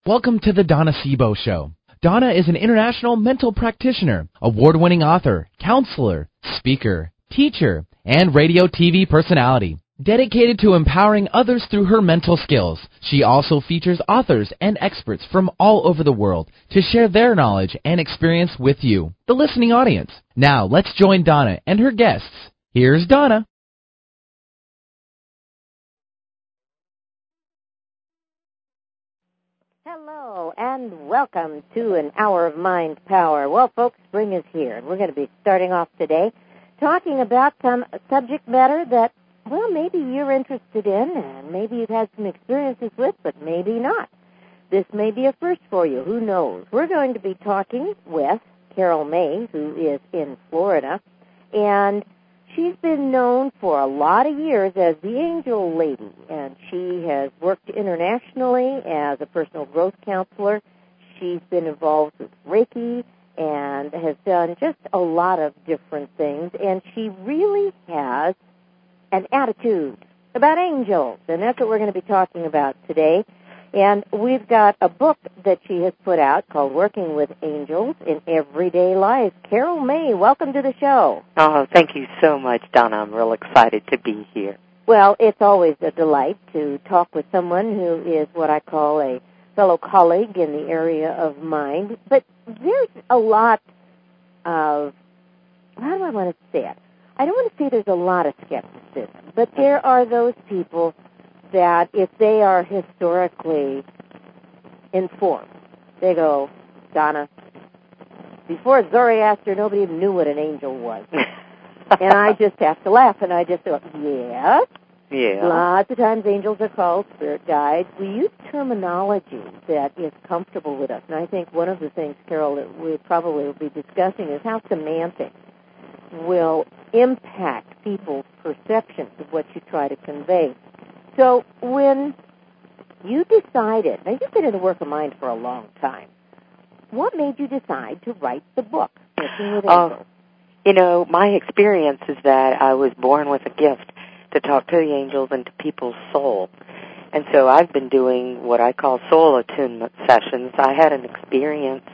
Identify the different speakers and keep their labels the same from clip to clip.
Speaker 1: Welcome to the Donna Sebo Show. Donna is an international mental practitioner, award-winning author, counselor, speaker, teacher, and radio TV personality. Dedicated to empowering others through her mental skills, she also features authors and experts from all over the world to share their knowledge and experience with you, the listening audience. Now, let's join Donna and her guests. Here's Donna.
Speaker 2: Hello, and welcome to an hour of mind power. Well, folks, spring is here, and we're going to be starting off today talking about some subject matter that, well, maybe you're interested in, and maybe you've had some experiences with, but maybe not. This may be a first for you. Who knows? We're going to be talking with Carol May, who is in Florida, and she's been known for a lot of years as the Angel Lady, and she has worked internationally as a personal growth counselor. She's been involved with Reiki and has done just a lot of different things, and she really has an attitude about angels, and that's what we're going to be talking about today. And we've got a book that she has put out called Working with Angels in Everyday Life. Carol May, welcome to the show.
Speaker 3: Oh, thank you so much, Donna. I'm real excited to be here.
Speaker 2: Well, it's always a delight to talk with someone who is what I call a fellow colleague in the area of mind. But there's a lot of, how do I want to say it? I don't want to say there's a lot of skepticism, but there are those people that if they are historically informed, they go, Donna, before Zoroaster, nobody even knew what an angel was. And I just have to laugh, and I just go, yeah. Lots of times angels are called spirit guides. We use terminology that is comfortable with us. And I think one of the things, Carol, that we probably will be discussing is how semantics will impact people's perceptions of what you try to convey. So when you decided, now you've been in the work of mind for a long time, what made you decide to write the book, Working with Angels?
Speaker 3: You know, my experience is that I was born with a gift to talk to the angels and to people's soul. And so I've been doing what I call soul attunement sessions. I had an experience,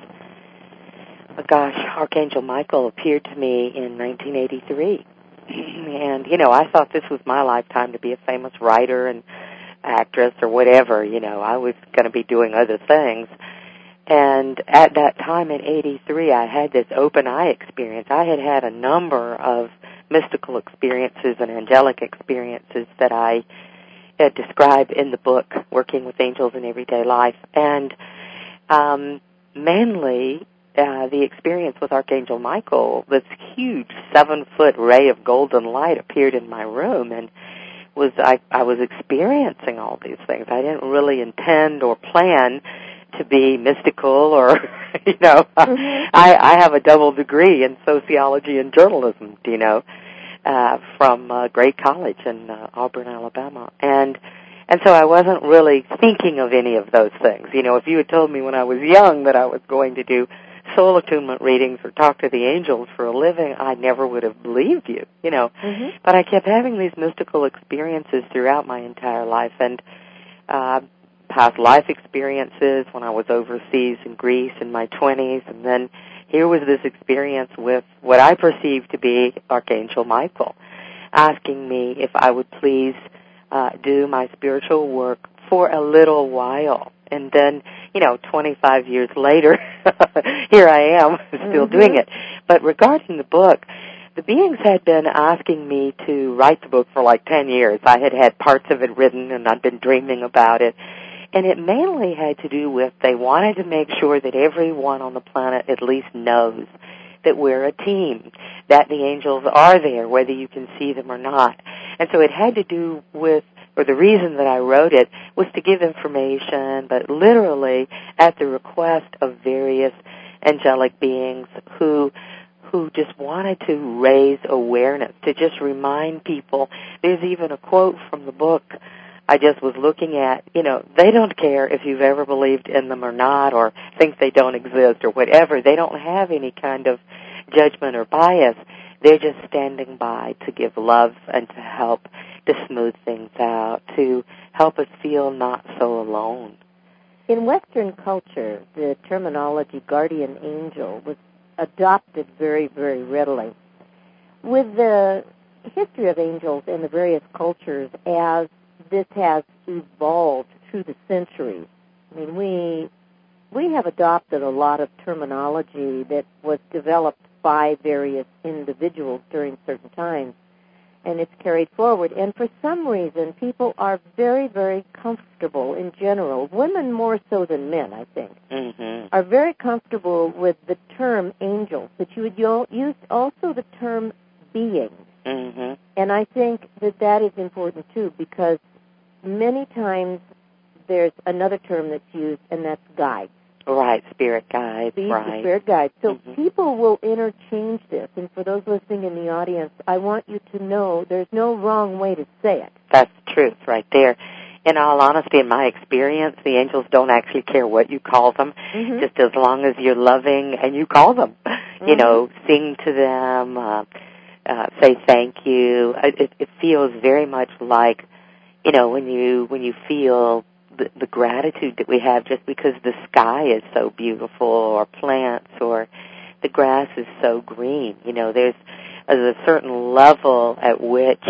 Speaker 3: Archangel Michael appeared to me in 1983. And, you know, I thought this was my lifetime to be a famous writer and actress or whatever. You know, I was going to be doing other things. And at that time in 83, I had this open eye experience. I had had a number of mystical experiences and angelic experiences that I had described in the book, Working with Angels in Everyday Life. And mainly the experience with Archangel Michael, this huge 7-foot ray of golden light appeared in my room, and I was experiencing all these things. I didn't really intend or plan to be mystical or, you know, I have a double degree in sociology and journalism, you know, from a great college in Auburn, Alabama. And so I wasn't really thinking of any of those things. You know, if you had told me when I was young that I was going to do soul attunement readings or talk to the angels for a living, I never would have believed you, you know. But I kept having these mystical experiences throughout my entire life, and past life experiences when I was overseas in Greece in my 20s, and then here was this experience with what I perceived to be Archangel Michael, asking me if I would please do my spiritual work for a little while. And then, you know, 25 years later, here I am, still doing it. But regarding the book, the beings had been asking me to write the book for like 10 years. I had had parts of it written, and I'd been dreaming about it. And it mainly had to do with they wanted to make sure that everyone on the planet at least knows that we're a team, that the angels are there, whether you can see them or not. And so it had to do with, or the reason that I wrote it was to give information, but literally at the request of various angelic beings who just wanted to raise awareness, to just remind people. There's even a quote from the book I just was looking at, you know, they don't care if you've ever believed in them or not, or think they don't exist or whatever. They don't have any kind of judgment or bias. They're just standing by to give love and to help to smooth things out, to help us feel not so alone.
Speaker 2: In Western culture, the terminology guardian angel was adopted very, very readily. With the history of angels in the various cultures as this has evolved through the centuries, I mean, we have adopted a lot of terminology that was developed by various individuals during certain times, and it's carried forward. And for some reason, people are very, very comfortable in general, women more so than men, I think, are very comfortable with the term angels, but you would use also the term beings. And I think that is important, too, because many times there's another term that's used, and that's guides.
Speaker 3: Right, spirit guides, right.
Speaker 2: Spirit guides. So people will interchange this, and for those listening in the audience, I want you to know there's no wrong way to say it.
Speaker 3: That's the truth right there. In all honesty, in my experience, the angels don't actually care what you call them, just as long as you're loving and you call them. You know, sing to them, say thank you. It feels very much like, you know, when you feel the gratitude that we have just because the sky is so beautiful, or plants, or the grass is so green. You know, there's a certain level at which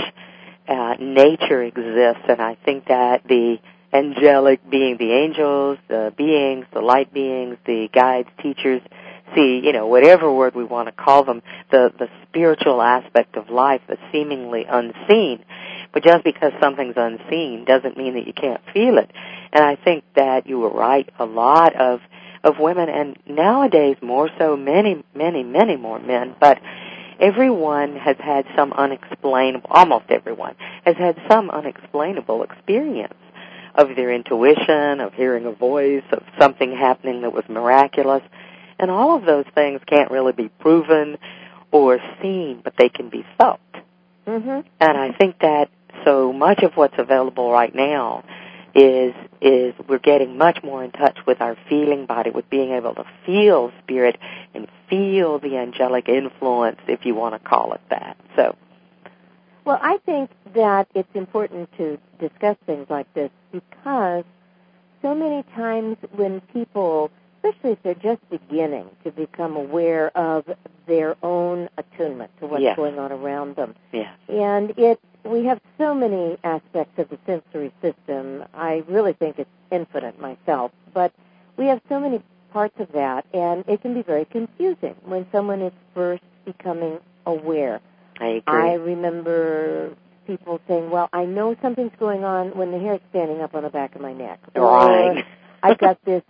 Speaker 3: nature exists, and I think that the angelic being, the angels, the beings, the light beings, the guides, teachers, you know, whatever word we want to call them, the spiritual aspect of life, the seemingly unseen. But just because something's unseen doesn't mean that you can't feel it. And I think that you were right. A lot of women, and nowadays more so, many, many, many more men, but everyone has had some unexplainable, almost everyone, has had some unexplainable experience of their intuition, of hearing a voice, of something happening that was miraculous. And all of those things can't really be proven or seen, but they can be felt. And I think that so much of what's available right now is we're getting much more in touch with our feeling body, with being able to feel spirit and feel the angelic influence, if you want to call it that. So,
Speaker 2: well, I think that it's important to discuss things like this because so many times when people, especially if they're just beginning to become aware of their own attunement to what's going on around them. And we have so many aspects of the sensory system. I really think it's infinite myself, but we have so many parts of that, and it can be very confusing when someone is first becoming aware.
Speaker 3: I agree.
Speaker 2: I remember people saying, well, I know something's going on when the hair's standing up on the back of my neck.
Speaker 3: Right.
Speaker 2: I've got this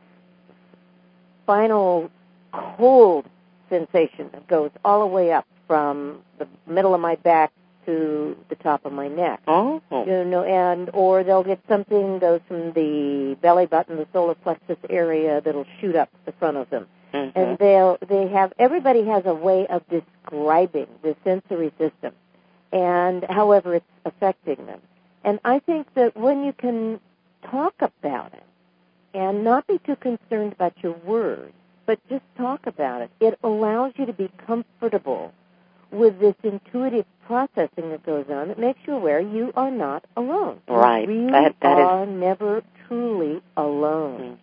Speaker 2: final cold sensation that goes all the way up from the middle of my back to the top of my neck. You know, or they'll get something goes from the belly button, the solar plexus area that'll shoot up the front of them. And everybody has a way of describing the sensory system and however it's affecting them. And I think that when you can talk about it and not be too concerned about your words, but just talk about it, it allows you to be comfortable with this intuitive processing that goes on. It makes you aware you are not alone.
Speaker 3: Right.
Speaker 2: You are never truly alone.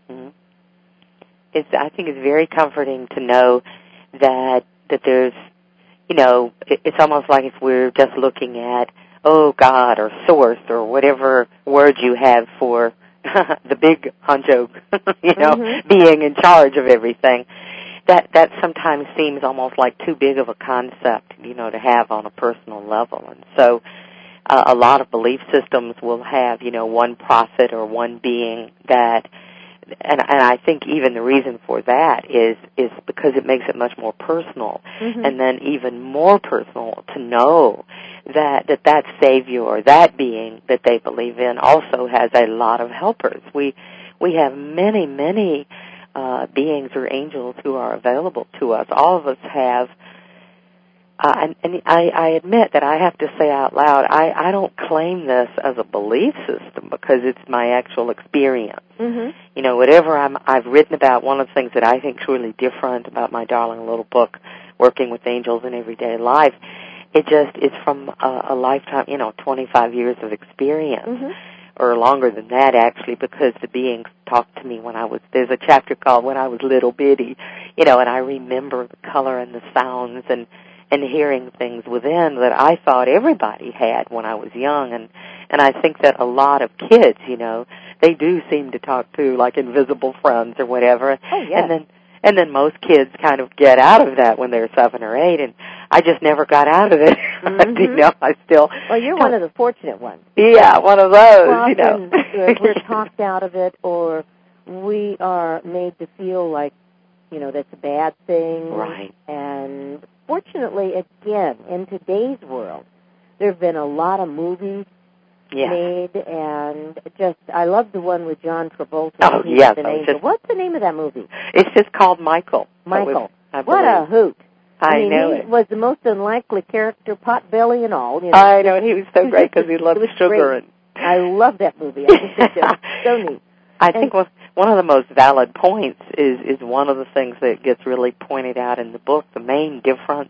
Speaker 3: I think it's very comforting to know that there's, you know, it's almost like if we're just looking at, God or source or whatever word you have for the big honcho, being in charge of everything. That sometimes seems almost like too big of a concept, to have on a personal level. And so a lot of belief systems will have, one prophet or one being that, and I think even the reason for that is because it makes it much more personal, and then even more personal to know that Savior or that being that they believe in also has a lot of helpers. We have many, many beings or angels who are available to us. All of us have, and I admit that I have to say out loud, I don't claim this as a belief system because it's my actual experience. Whatever I've written about, one of the things that I think is really different about my darling little book, Working with Angels in Everyday Life, it just is from a lifetime, 25 years of experience or longer than that, actually, because the beings talked to me there's a chapter called When I Was Little Bitty, and I remember the color and the sounds and hearing things within that I thought everybody had when I was young. And I think that a lot of kids, they do seem to talk to, like, invisible friends or whatever.
Speaker 2: Oh, yeah.
Speaker 3: And then most kids kind of get out of that when they're 7 or 8, and I just never got out of it.
Speaker 2: Mm-hmm.
Speaker 3: I still...
Speaker 2: Well, you're one of the fortunate ones.
Speaker 3: Yeah, one of those,
Speaker 2: Often we're talked out of it, or we are made to feel like, that's a bad thing.
Speaker 3: Right.
Speaker 2: And fortunately, again, in today's world, there have been a lot of movies made, and I love the one with John Travolta.
Speaker 3: Oh, yes.
Speaker 2: What's the name of that movie?
Speaker 3: It's just called Michael.
Speaker 2: Michael. What a hoot.
Speaker 3: I know
Speaker 2: he was the most unlikely character, potbelly and all.
Speaker 3: I know, and he was so great because he loved sugar.
Speaker 2: I love that movie. I think it's so neat.
Speaker 3: I think one of the most valid points is one of the things that gets really pointed out in the book. The main difference,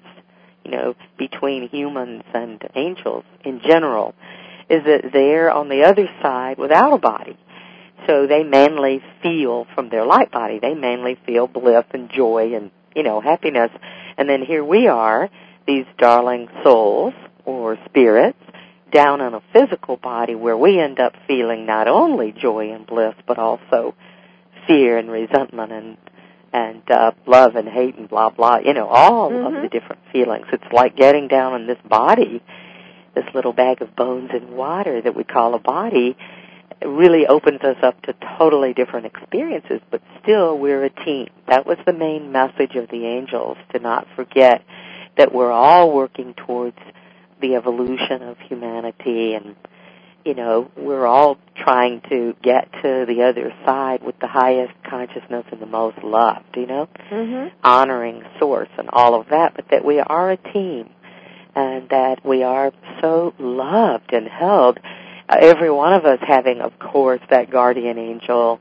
Speaker 3: between humans and angels in general is that they're on the other side without a body. So they mainly feel from their light body. They mainly feel bliss and joy and, happiness. And then here we are, these darling souls or spirits, down in a physical body where we end up feeling not only joy and bliss, but also fear and resentment and love and hate and blah, blah, all of the different feelings. It's like getting down in this body, this little bag of bones and water that we call a body. It really opens us up to totally different experiences, but still we're a team. That was the main message of the angels, to not forget that we're all working towards the evolution of humanity, and, we're all trying to get to the other side with the highest consciousness and the most loved, honoring Source and all of that, but that we are a team and that we are so loved and held. Every one of us having, of course, that guardian angel,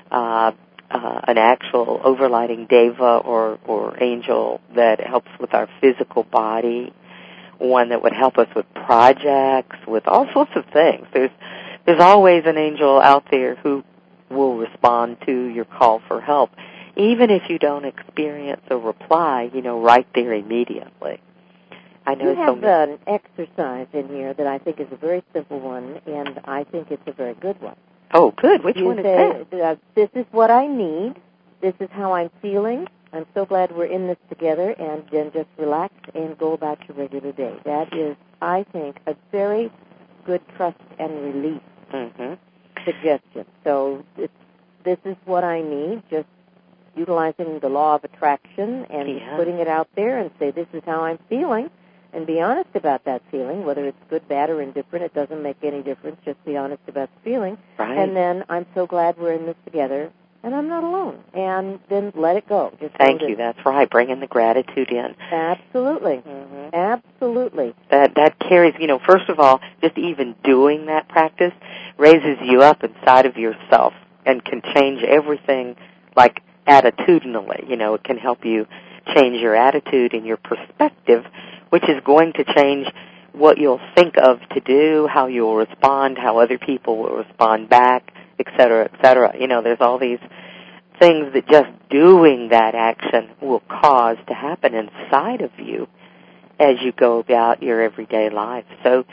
Speaker 3: an actual overlighting deva or angel that helps with our physical body, one that would help us with projects, with all sorts of things. There's always an angel out there who will respond to your call for help, even if you don't experience a reply, right there immediately. I know
Speaker 2: you have an exercise in here that I think is a very simple one, and I think it's a very good one.
Speaker 3: Oh, good. Which one is that?
Speaker 2: This is what I need. This is how I'm feeling. I'm so glad we're in this together, and then just relax and go about your regular day. That is, I think, a very good trust and release suggestion. So this is what I need, just utilizing the law of attraction and putting it out there and say, this is how I'm feeling, and be honest about that feeling, whether it's good, bad, or indifferent. It doesn't make any difference. Just be honest about the feeling.
Speaker 3: Right.
Speaker 2: And then I'm so glad we're in this together, and I'm not alone. And then let it go. Just
Speaker 3: Thank you. That's right. Bringing the gratitude in.
Speaker 2: Absolutely. Absolutely.
Speaker 3: That carries, first of all, just even doing that practice raises you up inside of yourself and can change everything, like attitudinally. It can help you change your attitude and your perspective, which is going to change what you'll think of to do, how you'll respond, how other people will respond back, et cetera, et cetera. There's all these things that just doing that action will cause to happen inside of you as you go about your everyday life. So,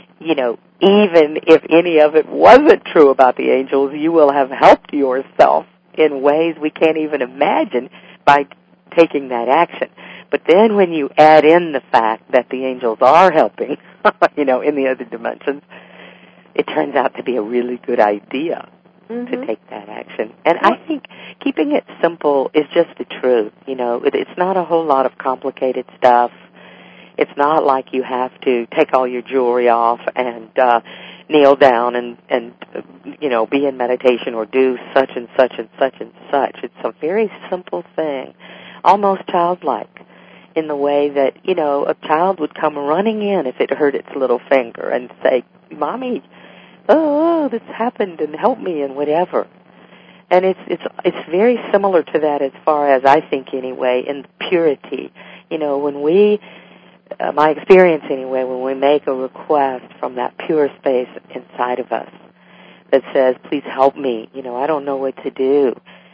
Speaker 3: even if any of it wasn't true about the angels, you will have helped yourself in ways we can't even imagine by taking that action. But then when you add in the fact that the angels are helping, in the other dimensions, it turns out to be a really good idea to take that action. And I think keeping it simple is just the truth. It's not a whole lot of complicated stuff. It's not like you have to take all your jewelry off and kneel down and be in meditation or do such and such and such and such. It's a very simple thing, almost childlike, in the way that, a child would come running in if it hurt its little finger and say, Mommy, oh, this happened and help me and whatever. And it's very similar to that as far as I think anyway, in purity. When we, my experience anyway, when we make a request from that pure space inside of us, that says, please help me. I don't know what to do.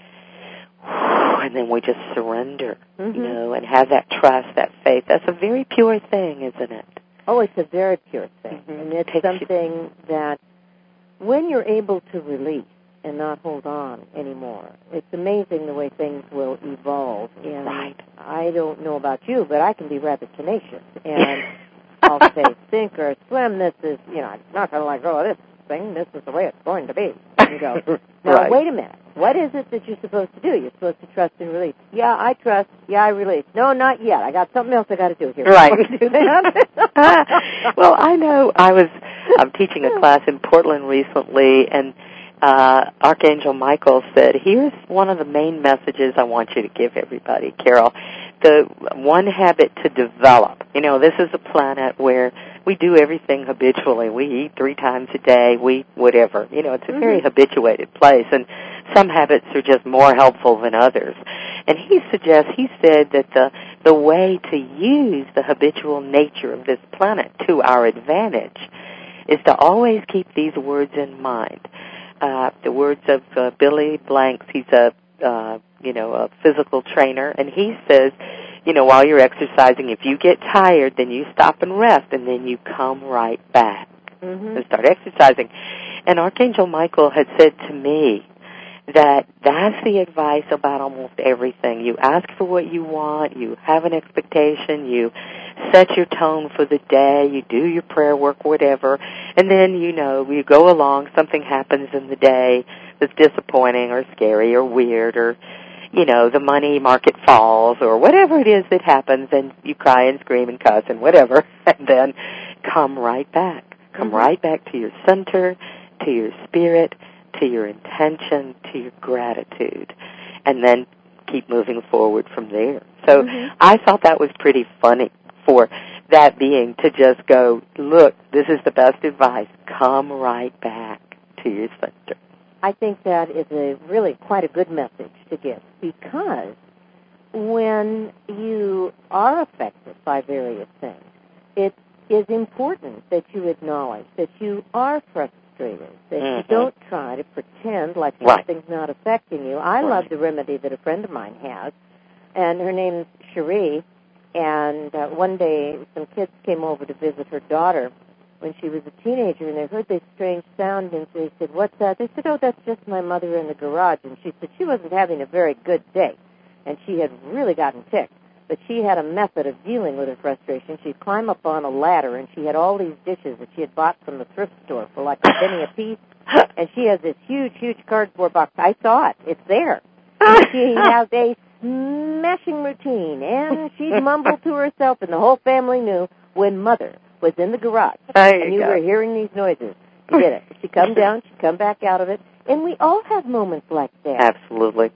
Speaker 3: And then we just surrender, and have that trust, that faith. That's a very pure thing, isn't it?
Speaker 2: Oh, it's a very pure thing. And it's something that when you're able to release and not hold on anymore, it's amazing the way things will evolve. And I don't know about you, but I can be rather tenacious. And I'll say, sink or swim, this is, I'm not going to let go of this thing. This is the way it's going to be. And you go, now, wait a minute. What is it that you're supposed to do? You're supposed to trust and release. Yeah, I trust. Yeah, I release. No, not yet. I got something else I got to do here.
Speaker 3: Right. Do that. Well, I know I'm teaching a class in Portland recently, and Archangel Michael said, here's one of the main messages I want you to give everybody, Carol. The one habit to develop. This is a planet where we do everything habitually. We eat 3 times a day. We whatever. It's a very habituated place, and some habits are just more helpful than others. And he said that the way to use the habitual nature of this planet to our advantage is to always keep these words in mind. The words of Billy Blanks. He's a physical trainer, and he says, while you're exercising, if you get tired, then you stop and rest, and then you come right back and start exercising. And Archangel Michael had said to me that that's the advice about almost everything. You ask for what you want, you have an expectation, you set your tone for the day, you do your prayer work, whatever, and then, you go along, something happens in the day that's disappointing or scary or weird or, the money market falls or whatever it is that happens, and you cry and scream and cuss and whatever, and then come right back. Come right back to your center, to your spirit, to your intention, to your gratitude, and then keep moving forward from there. So I thought that was pretty funny for that being to just go, look, this is the best advice. Come right back to your center.
Speaker 2: I think that is really quite a good message to give, because when you are affected by various things, it is important that you acknowledge that you are frustrated, that you don't try to pretend like something's not affecting you. I love the remedy that a friend of mine has, and her name's Cherie, and one day some kids came over to visit her daughter when she was a teenager, and they heard this strange sound, and they said, what's that? They said, oh, that's just my mother in the garage. And she said she wasn't having a very good day, and she had really gotten ticked. But she had a method of dealing with her frustration. She'd climb up on a ladder, and she had all these dishes that she had bought from the thrift store for like a penny a piece, and she has this huge, huge cardboard box. I saw it. It's there. And she has a smashing routine, and she'd mumble to herself, and the whole family knew when Mother was in the garage, and you were hearing these noises. You did it. She'd come down, she'd come back out of it, and we all have moments like that.
Speaker 3: Absolutely.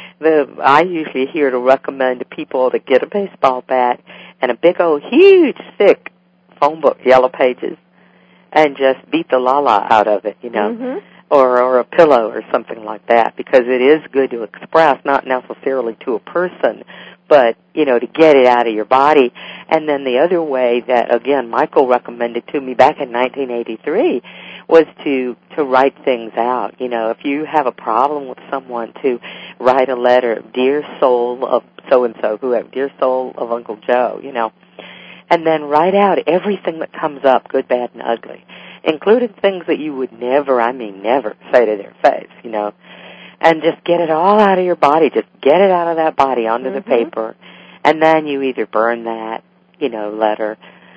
Speaker 3: I usually hear to recommend to people to get a baseball bat and a big old, huge, thick phone book, Yellow Pages, and just beat the la-la out of it, or a pillow or something like that, because it is good to express, not necessarily to a person, but, to get it out of your body. And then the other way that, again, Michael recommended to me back in 1983 was to write things out. If you have a problem with someone, to write a letter, dear soul of so-and-so, dear soul of Uncle Joe, and then write out everything that comes up, good, bad, and ugly, including things that you would never say to their face, and just get it all out of your body. Just get it out of that body onto the paper, and then you either burn that, letter,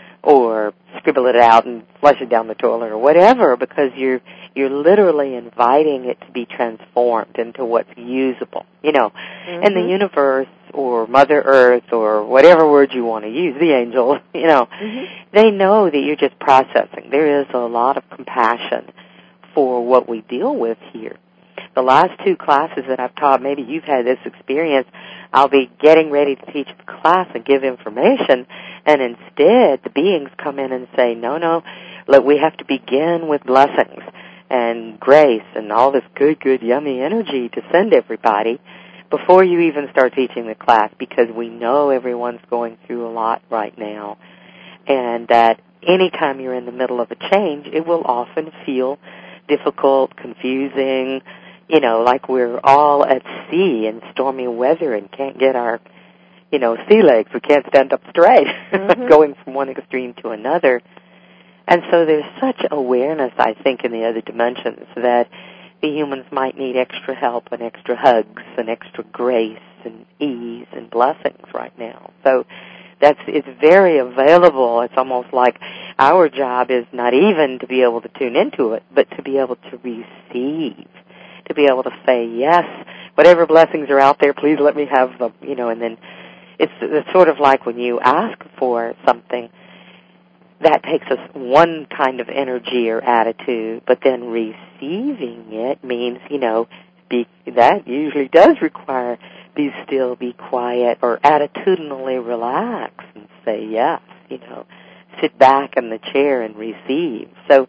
Speaker 3: or scribble it out and flush it down the toilet or whatever, because you're literally inviting it to be transformed into what's usable, and the universe or Mother Earth or whatever word you want to use, the angels, they know that you're just processing. There is a lot of compassion for what we deal with here. The last 2 classes that I've taught, maybe you've had this experience, I'll be getting ready to teach the class and give information, and instead the beings come in and say, no, look, we have to begin with blessings and grace and all this good, yummy energy to send everybody before you even start teaching the class, because we know everyone's going through a lot right now, and that anytime you're in the middle of a change, it will often feel difficult, confusing, like we're all at sea in stormy weather and can't get our, sea legs. We can't stand up straight, going from one extreme to another. And so there's such awareness, I think, in the other dimensions that the humans might need extra help and extra hugs and extra grace and ease and blessings right now. So it's very available. It's almost like our job is not even to be able to tune into it, but to be able to receive, to be able to say, yes, whatever blessings are out there, please let me have them, and then it's sort of like when you ask for something, that takes us one kind of energy or attitude, but then receiving it means, that usually does require be still, be quiet, or attitudinally relax and say yes, sit back in the chair and receive. So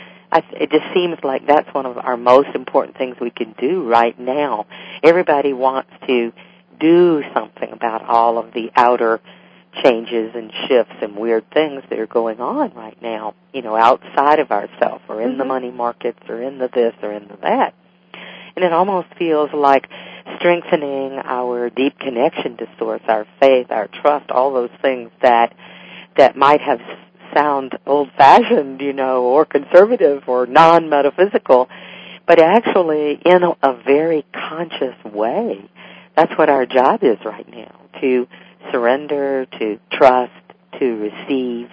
Speaker 3: it just seems like that's one of our most important things we can do right now. Everybody wants to do something about all of the outer changes and shifts and weird things that are going on right now, outside of ourselves or in the money markets or in the this or in the that. And it almost feels like strengthening our deep connection to Source, our faith, our trust, all those things that might have sound old-fashioned, or conservative or non-metaphysical, but actually in a very conscious way. That's what our job is right now, to surrender, to trust, to receive,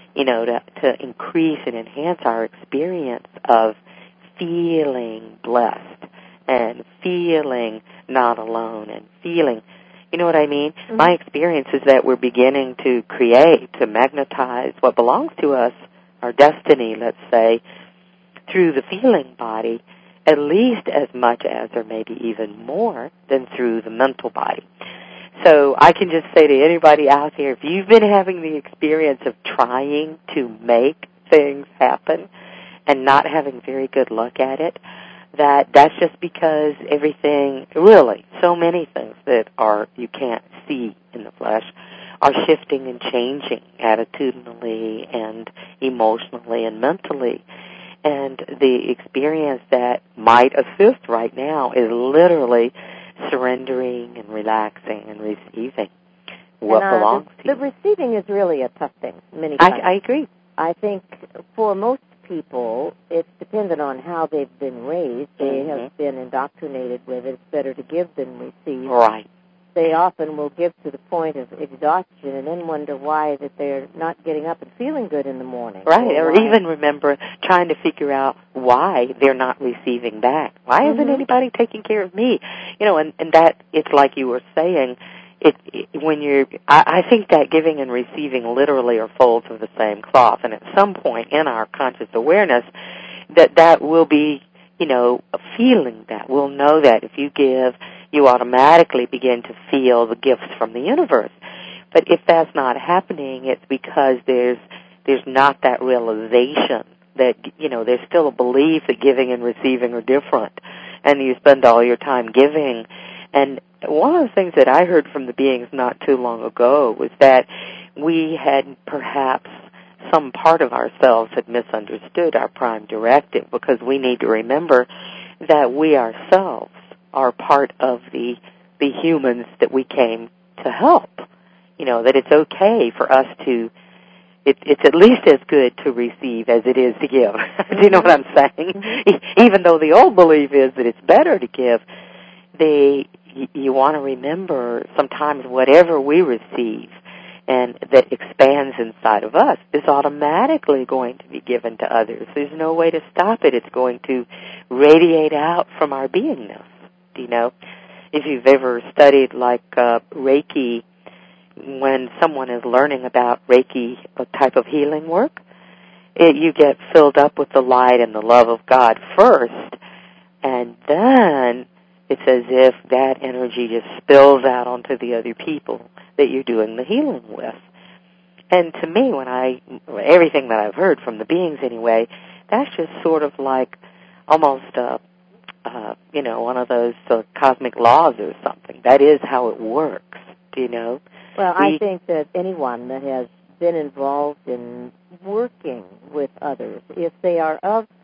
Speaker 3: to increase and enhance our experience of feeling blessed and feeling not alone and feeling, you know what I mean? Mm-hmm. My experience is that we're beginning to create, to magnetize what belongs to us, our destiny, let's say, through the feeling body, at least as much as, or maybe even more, than through the mental body. So I can just say to anybody out there, if you've been having the experience of trying to make things happen and not having very good luck at it, that's just because everything, really, so many things that you can't see in the flesh are shifting and changing attitudinally and emotionally and mentally. And the experience that might assist right now is literally surrendering and relaxing and receiving what belongs to you.
Speaker 2: The receiving is really a tough thing many times.
Speaker 3: I agree.
Speaker 2: I think for most people, it's dependent on how they've been raised. They have been indoctrinated with it's better to give than receive.
Speaker 3: Right.
Speaker 2: They often will give to the point of exhaustion and then wonder why that they're not getting up and feeling good in the morning.
Speaker 3: Right, or even remember trying to figure out why they're not receiving back. Why isn't anybody taking care of me? And that, it's like you were saying, I think that giving and receiving literally are folds of the same cloth, and at some point in our conscious awareness, that will be, feeling that. We'll know that if you give, you automatically begin to feel the gifts from the universe. But if that's not happening, it's because there's not that realization that, there's still a belief that giving and receiving are different, and you spend all your time giving. And one of the things that I heard from the beings not too long ago was that we had perhaps some part of ourselves had misunderstood our prime directive, because we need to remember that we ourselves are part of the humans that we came to help. That it's okay for us to, it's at least as good to receive as it is to give. Do you know what I'm saying? Even though the old belief is that it's better to give, you want to remember sometimes whatever we receive and that expands inside of us is automatically going to be given to others. There's no way to stop it. It's going to radiate out from our beingness. If you've ever studied like Reiki, when someone is learning about Reiki, a type of healing work, you get filled up with the light and the love of God first, and then it's as if that energy just spills out onto the other people that you're doing the healing with. And to me, everything that I've heard from the beings anyway, that's just sort of like almost one of those cosmic laws or something. That is how it works, Well,
Speaker 2: I think that anyone that has been involved in working with others, if they are of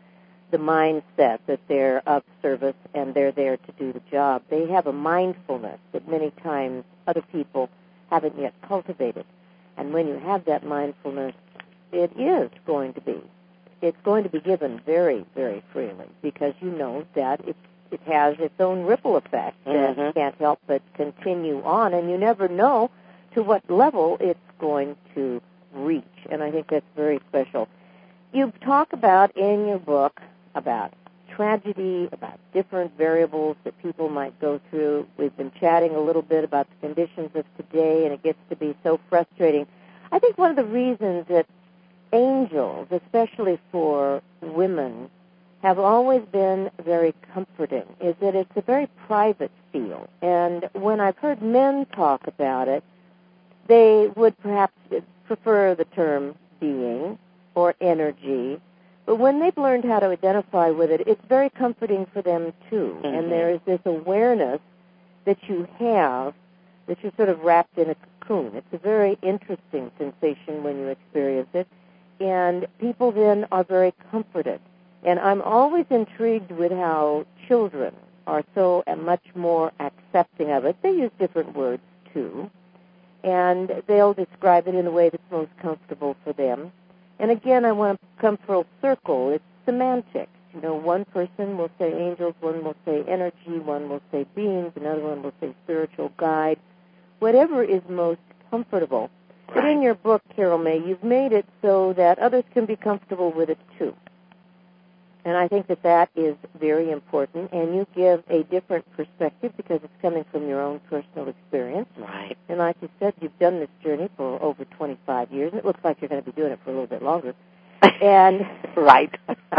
Speaker 2: the mindset that they're of service and they're there to do the job. They have a mindfulness that many times other people haven't yet cultivated. And when you have that mindfulness, it's going to be given very, very freely, because you know that it has its own ripple effect that can't help but continue on, and you never know to what level it's going to reach. And I think that's very special. You talk about in your book about tragedy, about different variables that people might go through. We've been chatting a little bit about the conditions of today, and it gets to be so frustrating. I think one of the reasons that angels, especially for women, have always been very comforting is that it's a very private field. And when I've heard men talk about it, they would perhaps prefer the term being or energy. But when they've learned how to identify with it, it's very comforting for them too. Mm-hmm. And there is this awareness that you have that you're sort of wrapped in a cocoon. It's a very interesting sensation when you experience it. And people then are very comforted. And I'm always intrigued with how children are so much more accepting of it. They use different words, too. And they'll describe it in a way that's most comfortable for them. And again, I want to come full circle. It's semantics. You know, one person will say angels, one will say energy, one will say beings, another one will say spiritual guide. Whatever is most comfortable. But in your book, Carol May, you've made it so that others can be comfortable with it, too. And I think that that is very important, and you give a different perspective because it's coming from your own personal experience.
Speaker 3: Right.
Speaker 2: And like you said, you've done this journey for over 25 years, and it looks like you're going to be doing it for a little bit longer. And
Speaker 3: right.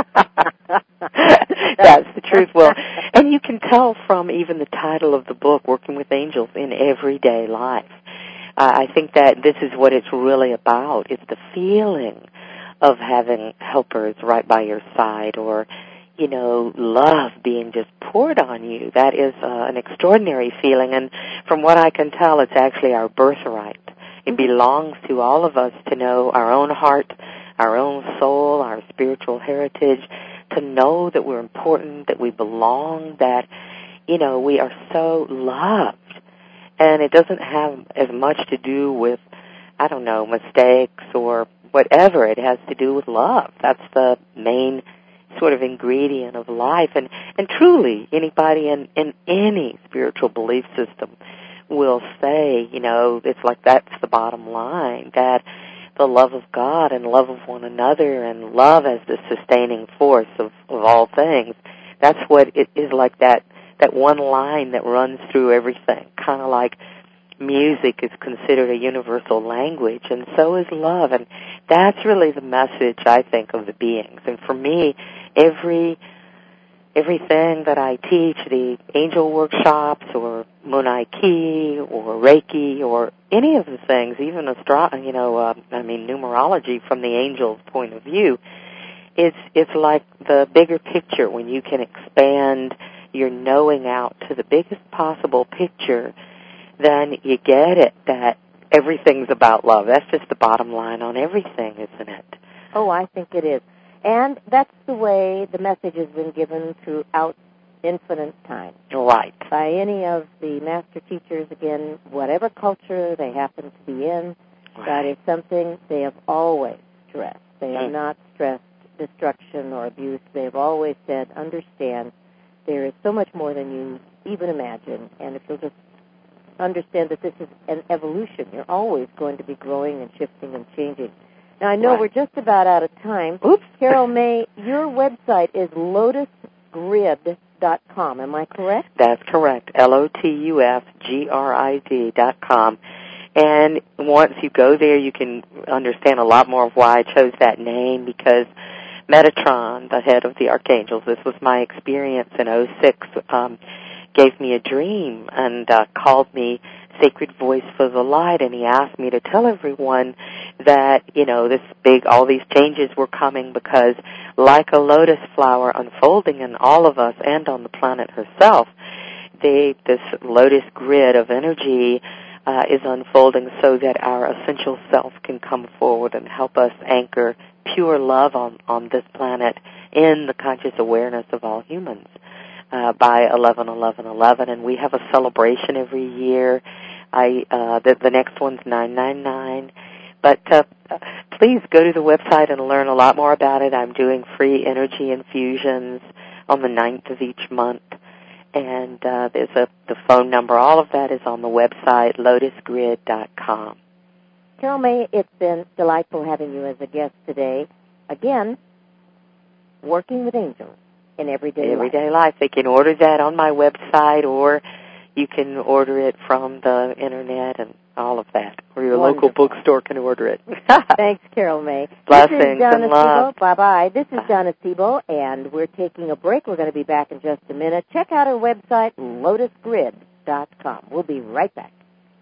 Speaker 3: That's the truth. Well, and you can tell from even the title of the book, Working with Angels in Everyday Life. I think that this is what it's really about. It's the feeling of having helpers right by your side, or, you know, love being just poured on you. That is an extraordinary feeling, and from what I can tell, it's actually our birthright. It belongs to all of us to know our own heart, our own soul, our spiritual heritage, to know that we're important, that we belong, that, you know, we are so loved. And it doesn't have as much to do with, I don't know, mistakes or whatever. It has to do with love. That's the main sort of ingredient of life. And truly, anybody in any spiritual belief system will say, you know, it's like that's the bottom line, that the love of God and love of one another and love as the sustaining force of all things, that's what it is, like that one line that runs through everything, kind of like music is considered a universal language, and so is love. And that's really the message, I think, of the beings. And for me, everything that I teach, the angel workshops or Munaiki or Reiki or any of the things, even numerology from the angel's point of view, it's like the bigger picture. When you can expand your knowing out to the biggest possible picture, then you get it, that everything's about love. That's just the bottom line on everything, isn't it?
Speaker 2: Oh, I think it is. And that's the way the message has been given throughout infinite time.
Speaker 3: Right.
Speaker 2: By any of the master teachers, again, whatever culture they happen to be in, right. That is something they have always stressed. They have not stressed destruction or abuse. They have always said, understand, there is so much more than you even imagine, and if you'll just understand that this is an evolution, you're always going to be growing and shifting and changing. Now, I know we're just about out of time.
Speaker 3: Oops.
Speaker 2: Carol May, your website is lotusgrid.com. Am I correct?
Speaker 3: That's correct. LOTUSGRID.com. And once you go there, you can understand a lot more of why I chose that name, because Metatron, the head of the archangels, this was my experience in 2006, gave me a dream and called me Sacred Voice for the Light, and he asked me to tell everyone that, you know, all these changes were coming, because like a lotus flower unfolding in all of us and on the planet herself, this lotus grid of energy is unfolding so that our essential self can come forward and help us anchor pure love on this planet in the conscious awareness of all humans by 11/11/11, and we have a celebration every year. The next one's 9/9/9. But please go to the website and learn a lot more about it. I'm doing free energy infusions on the 9th of each month. And there's the phone number. All of that is on the website, lotusgrid.com.
Speaker 2: Carol May, it's been delightful having you as a guest today. Again, working with angels in everyday
Speaker 3: life. They can order that on my website, or you can order it from the Internet and all of that. Or your local bookstore can order it.
Speaker 2: Thanks, Carol May.
Speaker 3: Blessings and love.
Speaker 2: Bye-bye. This is Donna Sebo, and we're taking a break. We're going to be back in just a minute. Check out our website, lotusgrid.com. We'll be right back.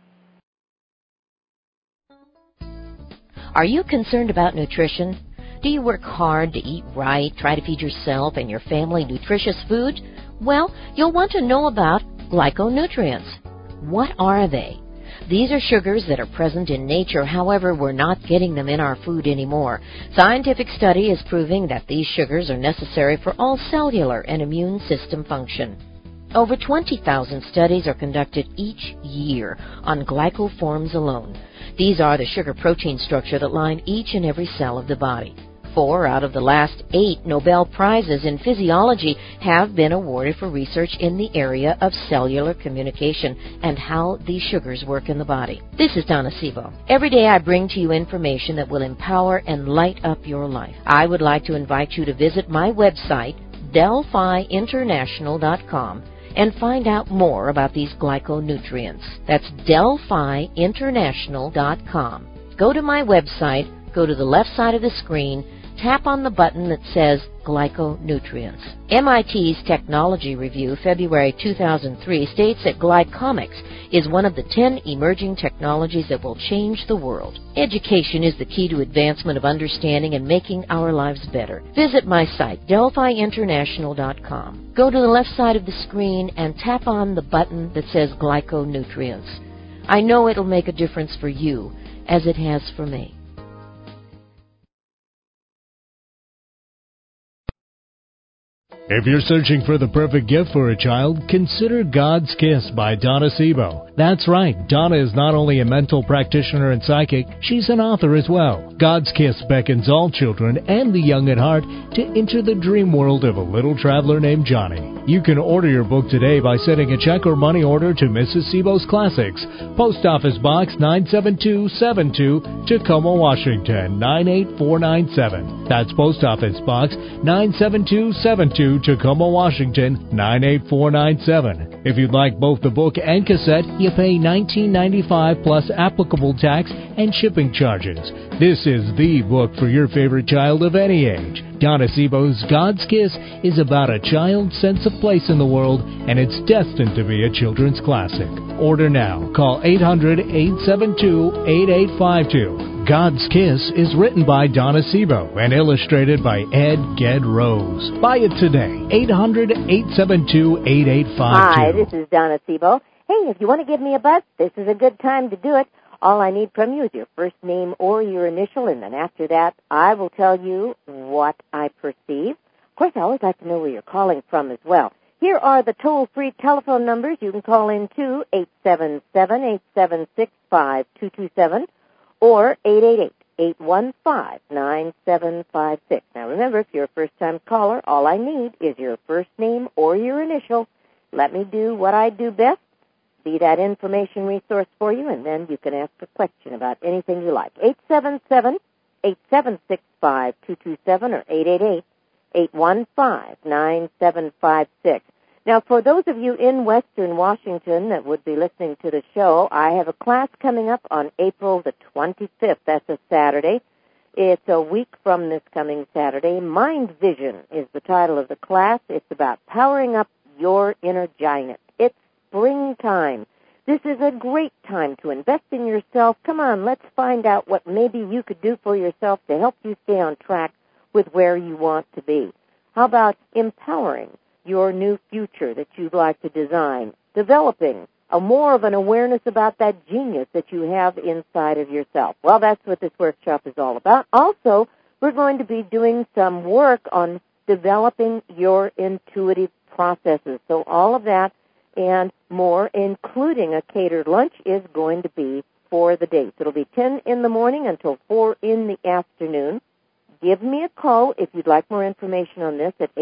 Speaker 4: Are you concerned about nutrition? Do you work hard to eat right, try to feed yourself and your family nutritious food? Well, you'll want to know about glyconutrients. What are they? These are sugars that are present in nature, however, we're not getting them in our food anymore. Scientific study is proving that these sugars are necessary for all cellular and immune system function. Over 20,000 studies are conducted each year on glycoforms alone. These are the sugar-protein structure that line each and every cell of the body. 4 out of the last 8 Nobel Prizes in physiology have been awarded for research in the area of cellular communication and how these sugars work in the body. This is Donna Sebo. Every day I bring to you information that will empower and light up your life. I would like to invite you to visit my website, DelphiInternational.com, and find out more about these glyconutrients. That's DelphiInternational.com. Go to my website, go to the left side of the screen, tap on the button that says Glyconutrients. MIT's Technology Review, February 2003, states that glycomics is one of the 10 emerging technologies that will change the world. Education is the key to advancement of understanding and making our lives better. Visit my site, DelphiInternational.com. Go to the left side of the screen and tap on the button that says Glyconutrients. I know it'll make a difference for you, as it has for me.
Speaker 5: If you're searching for the perfect gift for a child, consider God's Kiss by Donna Sebo. That's right, Donna is not only a mental practitioner and psychic, she's an author as well. God's Kiss beckons all children and the young at heart to enter the dream world of a little traveler named Johnny. You can order your book today by sending a check or money order to Mrs. Sebo's Classics, Post Office Box 97272, Tacoma, Washington 98497. That's Post Office Box 97272, Tacoma, Washington 98497. If you'd like both the book and cassette, you pay $19.95 plus applicable tax and shipping charges. This is the book for your favorite child of any age. Donna Sebo's God's Kiss is about a child's sense of place in the world, and it's destined to be a children's classic. Order now. Call 800-872-8852. God's Kiss is written by Donna Sebo and illustrated by Ed Ged Rose. Buy it today. 800-872-8852.
Speaker 2: Hi, this is Donna Sebo. Hey, if you want to give me a buzz, this is a good time to do it. All I need from you is your first name or your initial, and then after that, I will tell you what I perceive. Of course, I always like to know where you're calling from as well. Here are the toll-free telephone numbers. You can call in to 877-876-5227 or 888-815-9756. Now, remember, if you're a first-time caller, all I need is your first name or your initial. Let me do what I do best. Be that information resource for you, and then you can ask a question about anything you like. 877-876-5227 or 888-815-9756. Now, for those of you in Western Washington that would be listening to the show, I have a class coming up on April the 25th. That's a Saturday. It's a week from this coming Saturday. Mind Vision is the title of the class. It's about powering up your inner giant. It's springtime. This is a great time to invest in yourself. Come on, let's find out what maybe you could do for yourself to help you stay on track with where you want to be. How about empowering your new future that you'd like to design, developing more of an awareness about that genius that you have inside of yourself? Well, that's what this workshop is all about. Also, we're going to be doing some work on developing your intuitive processes. So all of that and more, including a catered lunch, is going to be for the dates. It'll be 10 in the morning until 4 in the afternoon. Give me a call if you'd like more information on this at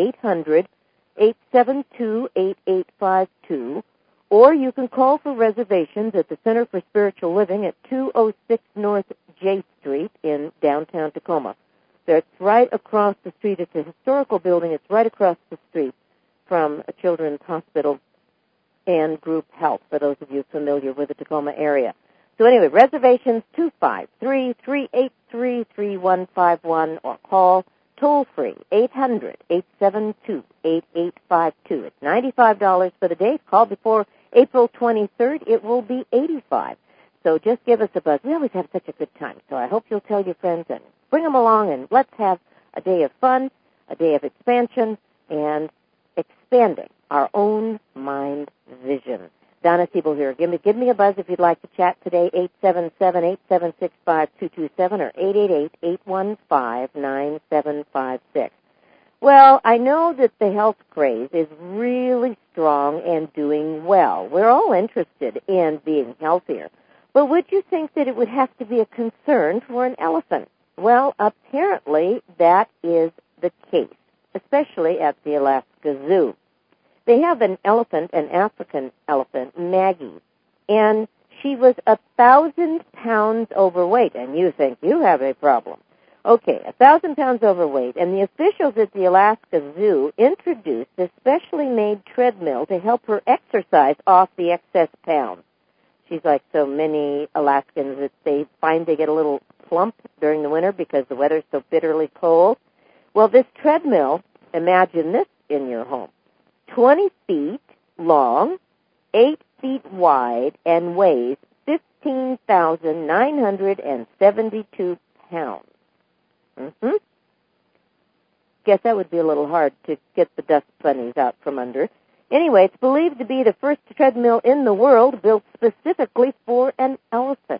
Speaker 2: 800-872-8852, or you can call for reservations at the Center for Spiritual Living at 206 North J Street in downtown Tacoma. It's right across the street. It's a historical building. It's right across the street from a children's hospital and group health, for those of you familiar with the Tacoma area. So anyway, reservations 253-383-3151 or call toll-free 800-872-8852. It's $95 for the day. Call before April 23rd. It will be $85. So just give us a buzz. We always have such a good time. So I hope you'll tell your friends and bring them along, and let's have a day of fun, a day of expansion, and expanding our own mind vision. Donna Siebel here. Give me a buzz if you'd like to chat today, 877-876-5227 or 888-815-9756. Well, I know that the health craze is really strong and doing well. We're all interested in being healthier. But would you think that it would have to be a concern for an elephant? Well, apparently that is the case, especially at the Alaska Zoo. They have an elephant, an African elephant, Maggie, and she was 1,000 pounds overweight, and you think you have a problem. Okay, 1,000 pounds overweight, and the officials at the Alaska Zoo introduced a specially made treadmill to help her exercise off the excess pounds. She's like so many Alaskans that they find they get a little plump during the winter because the weather's so bitterly cold. Well, this treadmill, imagine this in your home, 20 feet long, 8 feet wide, and weighs 15,972 pounds. Guess that would be a little hard to get the dust bunnies out from under. Anyway, it's believed to be the first treadmill in the world built specifically for an elephant.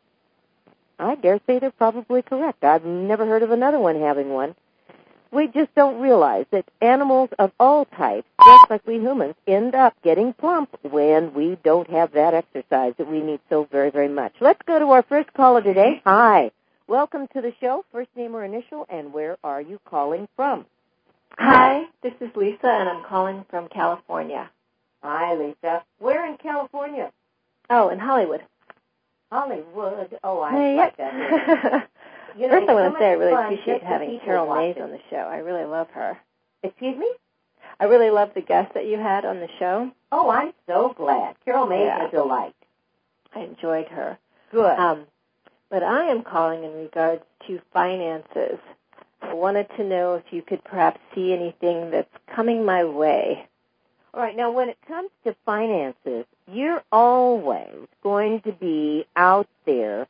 Speaker 2: I dare say they're probably correct. I've never heard of another one having one. We just don't realize that animals of all types, just like we humans, end up getting plump when we don't have that exercise that we need so very, very much. Let's go to our first caller today. Hi. Welcome to the show. First name or initial, and where are you calling from?
Speaker 6: Hi, this is Lisa, and I'm calling from California.
Speaker 2: Hi, Lisa. Where in California?
Speaker 6: Oh, in Hollywood.
Speaker 2: Hollywood. Oh, I like that.
Speaker 6: You know, first, I want to say I really appreciate having Carol Mays on the show. I really love her.
Speaker 2: Excuse me?
Speaker 6: I really love the guest that you had on the show.
Speaker 2: Oh, I'm so glad. Carol Mays is a delight.
Speaker 6: I enjoyed her.
Speaker 2: Good.
Speaker 6: But I am calling in regards to finances. I wanted to know if you could perhaps see anything that's coming my way.
Speaker 2: All right. Now, when it comes to finances, you're always going to be out there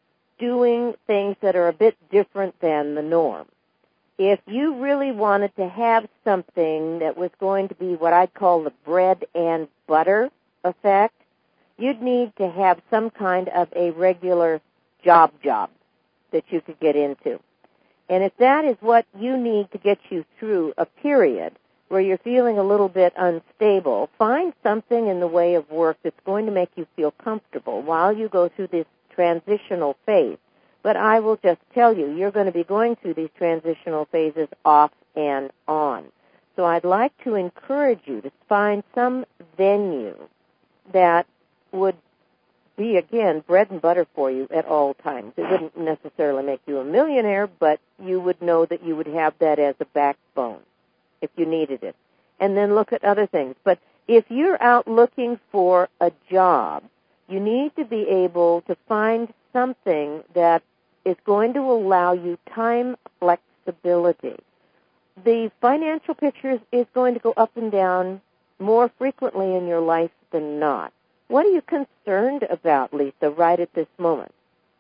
Speaker 2: doing things that are a bit different than the norm. If you really wanted to have something that was going to be what I'd call the bread and butter effect, you'd need to have some kind of a regular job that you could get into. And if that is what you need to get you through a period where you're feeling a little bit unstable, find something in the way of work that's going to make you feel comfortable while you go through this transitional phase. But I will just tell you, you're going to be going through these transitional phases off and on. So I'd like to encourage you to find some venue that would be, again, bread and butter for you at all times. It wouldn't necessarily make you a millionaire, but you would know that you would have that as a backbone if you needed it. And then look at other things. But if you're out looking for a job, you need to be able to find something that is going to allow you time flexibility. The financial picture is going to go up and down more frequently in your life than not. What are you concerned about, Lisa, right at this moment?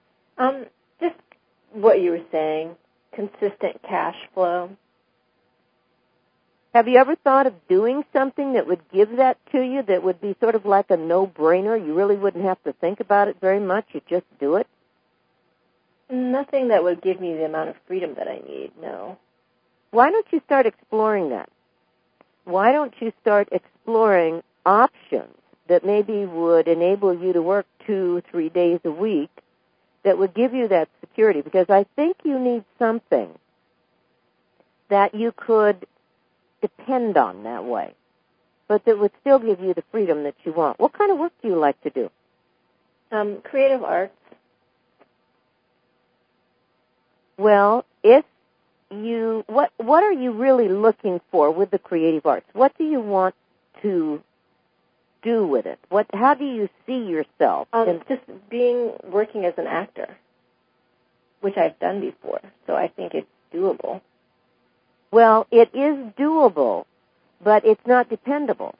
Speaker 6: Just what you were saying, consistent cash flow.
Speaker 2: Have you ever thought of doing something that would give that to you, that would be sort of like a no-brainer? You really wouldn't have to think about it very much. You just do it?
Speaker 6: Nothing that would give me the amount of freedom that I need, no.
Speaker 2: why don't you start exploring that? Why don't you start exploring options that maybe would enable you to work 2-3 days a week that would give you that security? Because I think you need something that you could depend on that way, but that would still give you the freedom that you want. What kind of work do you like to do?
Speaker 6: Creative arts.
Speaker 2: Well, if you, what are you really looking for with the creative arts? What do you want to do with it? How do you see yourself?
Speaker 6: Just working as an actor, which I've done before, so I think it's doable.
Speaker 2: Well, it is doable, but it's not dependable.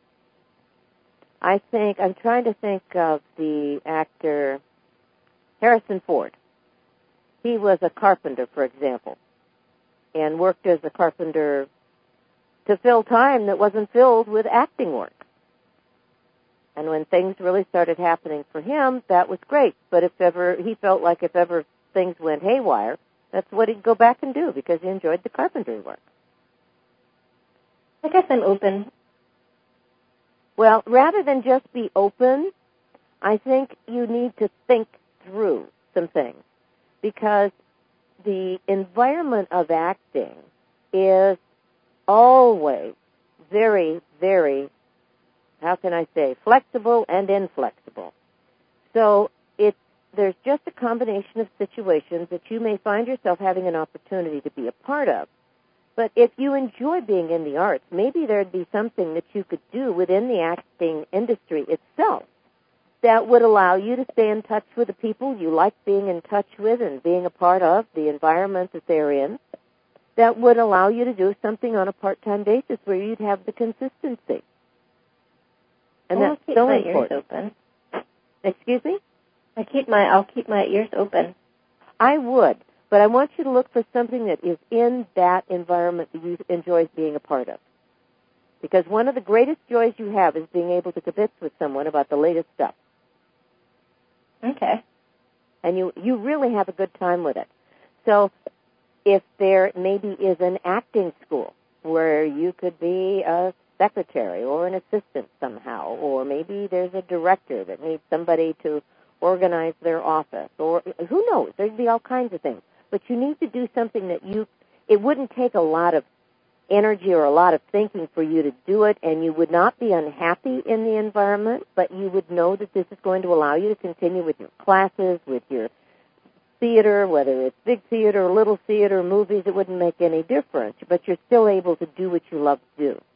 Speaker 2: I'm trying to think of the actor Harrison Ford. He was a carpenter, for example, and worked as a carpenter to fill time that wasn't filled with acting work. And when things really started happening for him, that was great. But if ever things went haywire, that's what he'd go back and do because he enjoyed the carpentry work.
Speaker 6: I guess I'm open.
Speaker 2: Well, rather than just be open, I think you need to think through some things because the environment of acting is always very, very, how can I say, flexible and inflexible. So there's just a combination of situations that you may find yourself having an opportunity to be a part of. But if you enjoy being in the arts, maybe there'd be something that you could do within the acting industry itself that would allow you to stay in touch with the people you like being in touch with and being a part of, the environment that they're in, that would allow you to do something on a part-time basis where you'd have the consistency. And that's so important.
Speaker 6: Ears open.
Speaker 2: Excuse me?
Speaker 6: I'll keep my ears open.
Speaker 2: I would, but I want you to look for something that is in that environment that you enjoy being a part of. Because one of the greatest joys you have is being able to converse with someone about the latest stuff.
Speaker 6: Okay.
Speaker 2: And you really have a good time with it. So if there maybe is an acting school where you could be a secretary or an assistant somehow, or maybe there's a director that needs somebody to organize their office, or who knows, there'd be all kinds of things. But you need to do something that it wouldn't take a lot of energy or a lot of thinking for you to do it, and you would not be unhappy in the environment, but you would know that this is going to allow you to continue with your classes, with your theater, whether it's big theater, little theater, movies, it wouldn't make any difference, but you're still able to do what you love to do.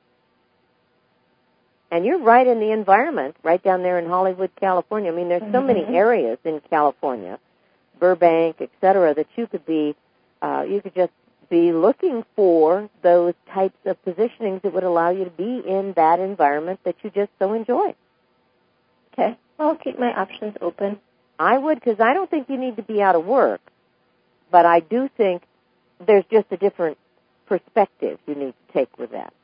Speaker 2: And you're right in the environment, right down there in Hollywood, California. I mean, there's so many areas in California, Burbank, et cetera, that you could just be looking for those types of positionings that would allow you to be in that environment that you just so enjoy.
Speaker 6: Okay. Well, I'll keep my options open.
Speaker 2: I would, because I don't think you need to be out of work, but I do think there's just a different perspective you need to take with that.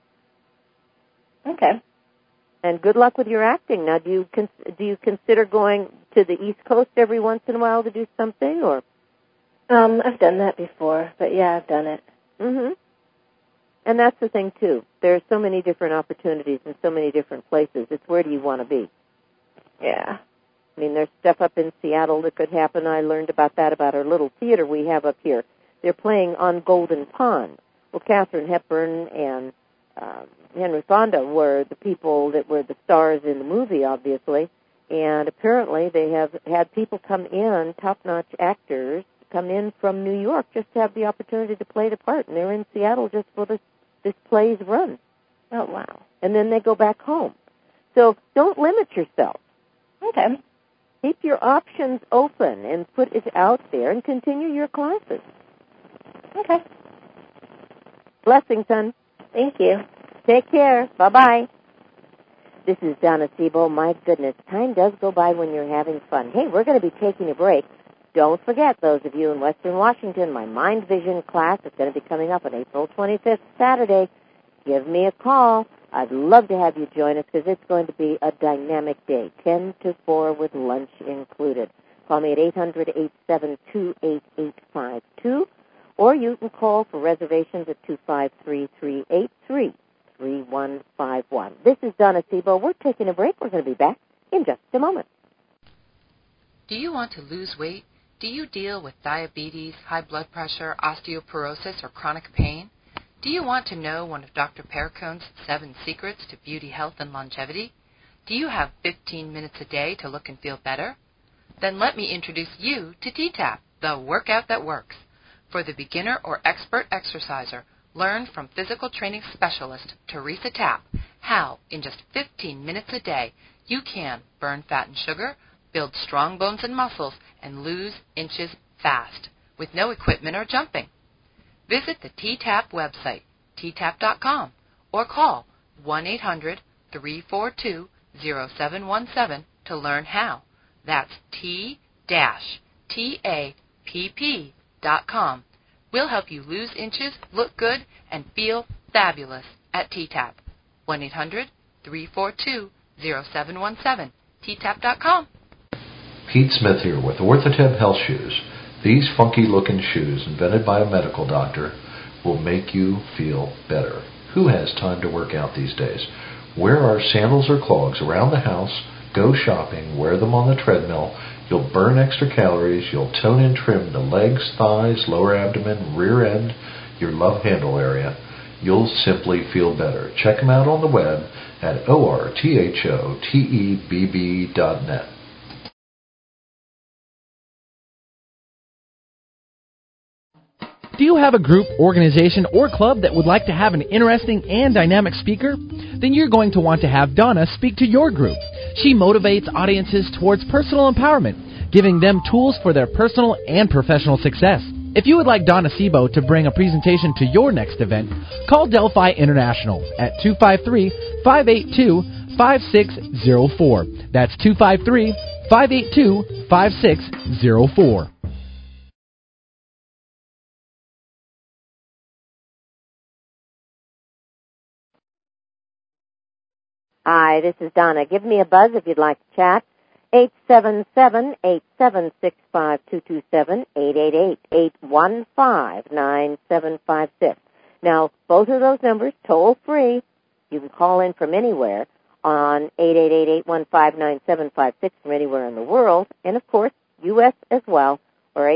Speaker 6: Okay.
Speaker 2: And good luck with your acting. Now, do you consider going to the East Coast every once in a while to do something, or?
Speaker 6: I've done that before, but yeah, I've done it.
Speaker 2: Mhm. And that's the thing too. There's so many different opportunities in so many different places. It's where do you want to be?
Speaker 6: Yeah.
Speaker 2: I mean, there's stuff up in Seattle that could happen. I learned about that about our little theater we have up here. They're playing on Golden Pond. Well, Katharine Hepburn and Henry Fonda were the people that were the stars in the movie, obviously. And apparently they have had people come in, top-notch actors, come in from New York just to have the opportunity to play the part. And they're in Seattle just for this play's run.
Speaker 6: Oh, wow.
Speaker 2: And then they go back home. So don't limit yourself.
Speaker 6: Okay.
Speaker 2: Keep your options open and put it out there and continue your classes.
Speaker 6: Okay.
Speaker 2: Blessings, son.
Speaker 6: Thank you.
Speaker 2: Take care. Bye-bye. This is Donna Sebo. My goodness, time does go by when you're having fun. Hey, we're going to be taking a break. Don't forget, those of you in Western Washington, my Mind Vision class is going to be coming up on April 25th, Saturday. Give me a call. I'd love to have you join us because it's going to be a dynamic day, 10 to 4 with lunch included. Call me at 800-872-8852. or you can call for reservations at 253-383-3151. This is Donna Sebo. We're taking a break. We're going to be back in just a moment.
Speaker 7: Do you want to lose weight? Do you deal with diabetes, high blood pressure, osteoporosis, or chronic pain? Do you want to know one of Dr. Perricone's 7 secrets to beauty, health, and longevity? Do you have 15 minutes a day to look and feel better? Then let me introduce you to T-TAP, the workout that works. For the beginner or expert exerciser, learn from physical training specialist Teresa Tapp how, in just 15 minutes a day, you can burn fat and sugar, build strong bones and muscles, and lose inches fast, with no equipment or jumping. Visit the T-TAP website, ttap.com, or call 1-800-342-0717 to learn how. That's T-TAPP.com. We'll help you lose inches, look good, and feel fabulous at T-TAP. 1-800-342-0717, ttap.com.
Speaker 8: Pete Smith here with Orthotep Health Shoes. These funky-looking shoes, invented by a medical doctor, will make you feel better. Who has time to work out these days? Wear our sandals or clogs around the house, go shopping, wear them on the treadmill. You'll burn extra calories, you'll tone and trim the legs, thighs, lower abdomen, rear end, your love handle area. You'll simply feel better. Check them out on the web at orthotebb.net.
Speaker 1: Do you have a group, organization, or club that would like to have an interesting and dynamic speaker? Then you're going to want to have Donna speak to your group. She motivates audiences towards personal empowerment, giving them tools for their personal and professional success. If you would like Donna Sebo to bring a presentation to your next event, call Delphi International at 253-582-5604. That's 253-582-5604.
Speaker 2: Hi, this is Donna. Give me a buzz if you'd like to chat. 877-876-5227, 888-815-9756. Now, both of those numbers, toll-free. You can call in from anywhere on 888-815-9756 from anywhere in the world, and, of course, U.S. as well, or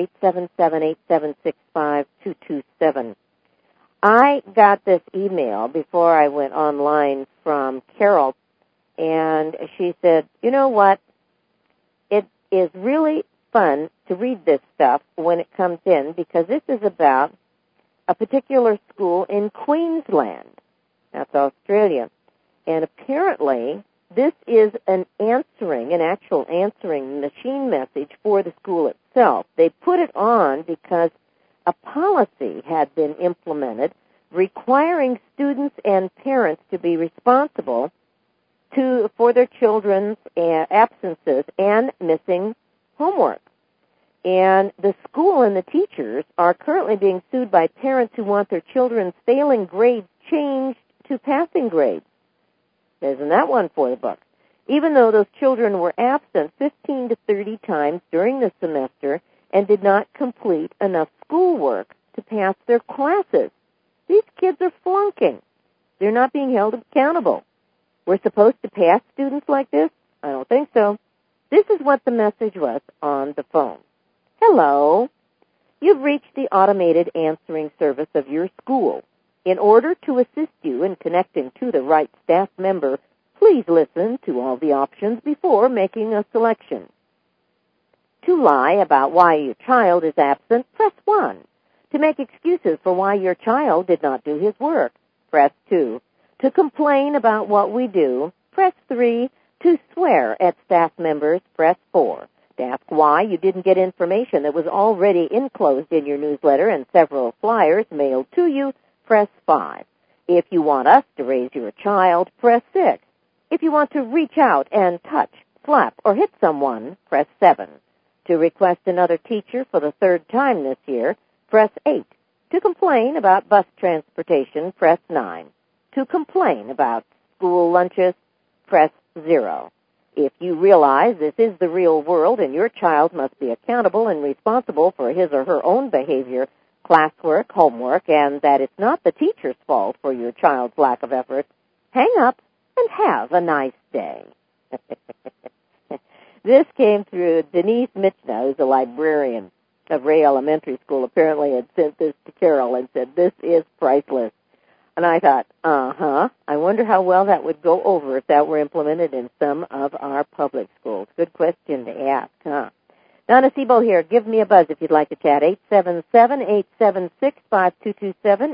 Speaker 2: 877-876-5227. I got this email before I went online from Carol, and she said, you know what, it is really fun to read this stuff when it comes in because this is about a particular school in Queensland. That's Australia. And apparently this is an actual answering machine message for the school itself. They put it on because a policy had been implemented requiring students and parents to be responsible for their children's absences and missing homework. And the school and the teachers are currently being sued by parents who want their children's failing grades changed to passing grades. Isn't that one for the books? Even though those children were absent 15 to 30 times during the semester and did not complete enough schoolwork to pass their classes. These kids are flunking. They're not being held accountable. We're supposed to pass students like this? I don't think so. This is what the message was on the phone. Hello. You've reached the automated answering service of your school. In order to assist you in connecting to the right staff member, please listen to all the options before making a selection. To lie about why your child is absent, press 1. To make excuses for why your child did not do his work, press 2. To complain about what we do, press 3. To swear at staff members, press 4. To ask why you didn't get information that was already enclosed in your newsletter and several flyers mailed to you, press 5. If you want us to raise your child, press 6. If you want to reach out and touch, slap, or hit someone, press 7. To request another teacher for the 3rd time this year, press 8. To complain about bus transportation, press 9. To complain about school lunches, press 0. If you realize this is the real world and your child must be accountable and responsible for his or her own behavior, classwork, homework, and that it's not the teacher's fault for your child's lack of effort, hang up and have a nice day. This came through Denise Michna, who's a librarian of Ray Elementary School, apparently had sent this to Carol and said, this is priceless. And I thought, I wonder how well that would go over if that were implemented in some of our public schools. Good question to ask, huh? Donna Sebo here. Give me a buzz if you'd like to chat. 877-876-5227,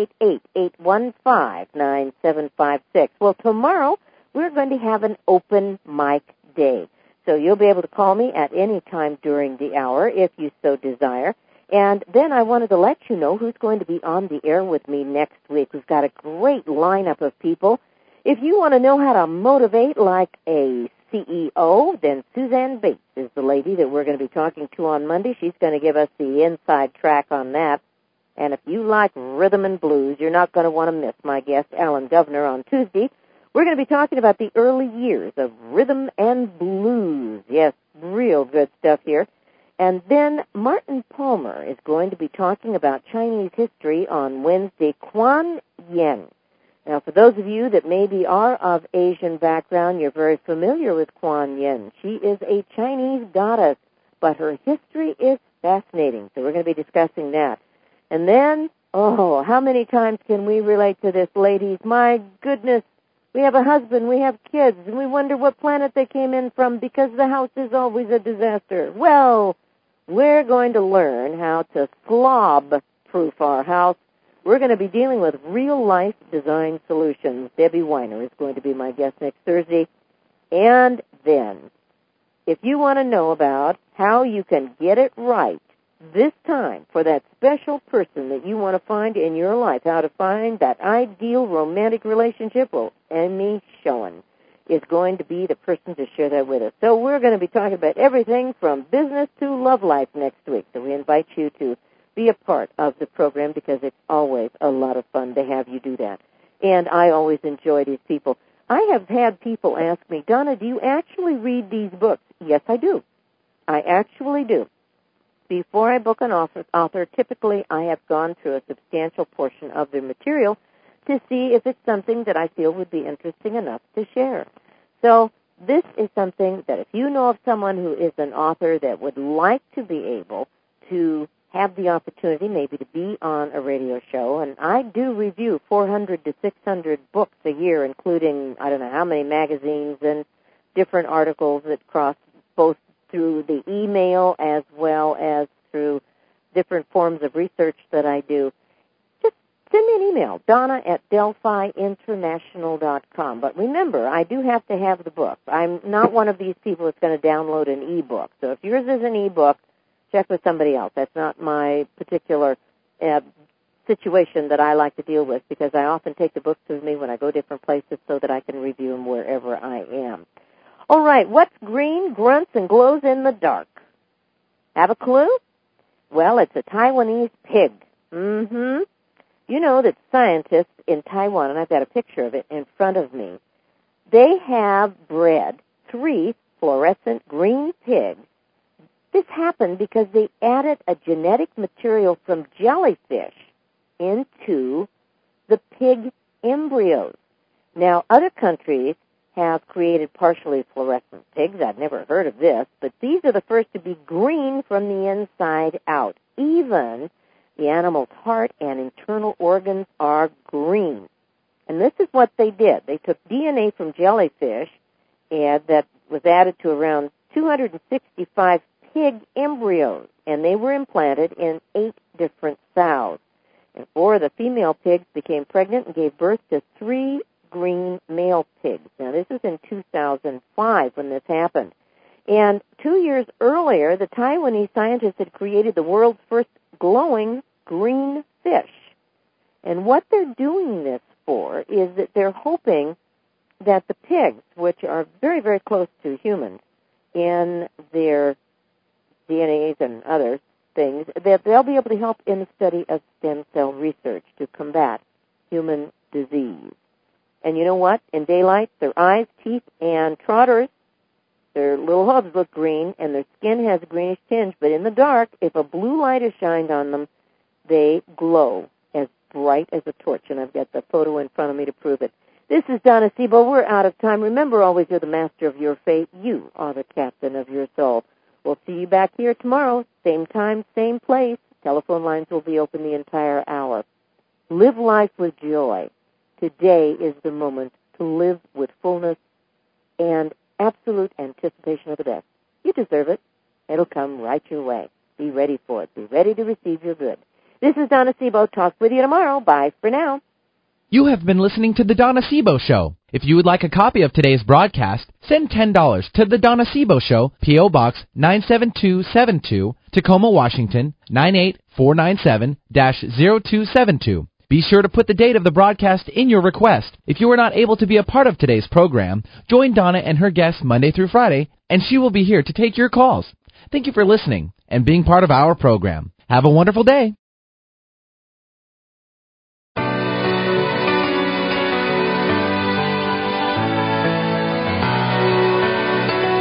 Speaker 2: 888-815-9756. Well, tomorrow we're going to have an open mic day. So you'll be able to call me at any time during the hour if you so desire. And then I wanted to let you know who's going to be on the air with me next week. We've got a great lineup of people. If you want to know how to motivate like a CEO, then Suzanne Bates is the lady that we're going to be talking to on Monday. She's going to give us the inside track on that. And if you like rhythm and blues, you're not going to want to miss my guest, Alan Governor, on Tuesday. We're going to be talking about the early years of rhythm and blues. Yes, real good stuff here. And then Martin Palmer is going to be talking about Chinese history on Wednesday, Kuan Yin. Now, for those of you that maybe are of Asian background, you're very familiar with Kuan Yin. She is a Chinese goddess, but her history is fascinating. So we're going to be discussing that. And then, how many times can we relate to this, ladies? My goodness. We have a husband, we have kids, and we wonder what planet they came in from because the house is always a disaster. Well, we're going to learn how to slob-proof our house. We're going to be dealing with real-life design solutions. Debbie Weiner is going to be my guest next Thursday. And then, if you want to know about how you can get it right this time for that special person that you want to find in your life, how to find that ideal romantic relationship, well, Amy Schoen is going to be the person to share that with us. So we're going to be talking about everything from business to love life next week. So we invite you to be a part of the program because it's always a lot of fun to have you do that. And I always enjoy these people. I have had people ask me, Donna, do you actually read these books? Yes, I do. I actually do. Before I book an author, typically I have gone through a substantial portion of their material to see if it's something that I feel would be interesting enough to share. So this is something that if you know of someone who is an author that would like to be able to have the opportunity maybe to be on a radio show, and I do review 400 to 600 books a year, including I don't know how many magazines and different articles that cross both through the email as well as through different forms of research that I do. Just send me an email, Donna@DelphiInternational.com. But remember, I do have to have the book. I'm not one of these people that's going to download an e-book. So if yours is an e-book, check with somebody else. That's not my particular situation that I like to deal with because I often take the books with me when I go different places so that I can review them wherever I am. All right, what's green, grunts, and glows in the dark? Have a clue? Well, it's a Taiwanese pig. You know that scientists in Taiwan, and I've got a picture of it in front of me, they have bred 3 fluorescent green pigs. This happened because they added a genetic material from jellyfish into the pig embryos. Now, other countries have created partially fluorescent pigs. I've never heard of this, but these are the first to be green from the inside out. Even the animal's heart and internal organs are green. And this is what they did. They took DNA from jellyfish and that was added to around 265 pig embryos, and they were implanted in 8 different sows. And 4 of the female pigs became pregnant and gave birth to 3 green male pigs. Now, this is in 2005 when this happened. And 2 years earlier, the Taiwanese scientists had created the world's first glowing green fish. And what they're doing this for is that they're hoping that the pigs, which are very, very close to humans in their DNAs and other things, that they'll be able to help in the study of stem cell research to combat human disease. And you know what? In daylight, their eyes, teeth, and trotters, their little hubs look green, and their skin has a greenish tinge. But in the dark, if a blue light is shined on them, They glow as bright as a torch, and I've got the photo in front of me to prove it. This is Donna Sebo. We're out of time. Remember, always you're the master of your fate. You are the captain of your soul. We'll see you back here tomorrow, same time, same place. Telephone lines will be open the entire hour. Live life with joy. Today is the moment to live with fullness and absolute anticipation of the best. You deserve it. It'll come right your way. Be ready for it. Be ready to receive your good. This is Donna Sebo. Talk with you tomorrow. Bye for now.
Speaker 1: You have been listening to The Donna Sebo Show. If you would like a copy of today's broadcast, send $10 to The Donna Sebo Show, P.O. Box 97272, Tacoma, Washington, 98497-0272. Be sure to put the date of the broadcast in your request. If you are not able to be a part of today's program, join Donna and her guests Monday through Friday, and she will be here to take your calls. Thank you for listening and being part of our program. Have a wonderful day.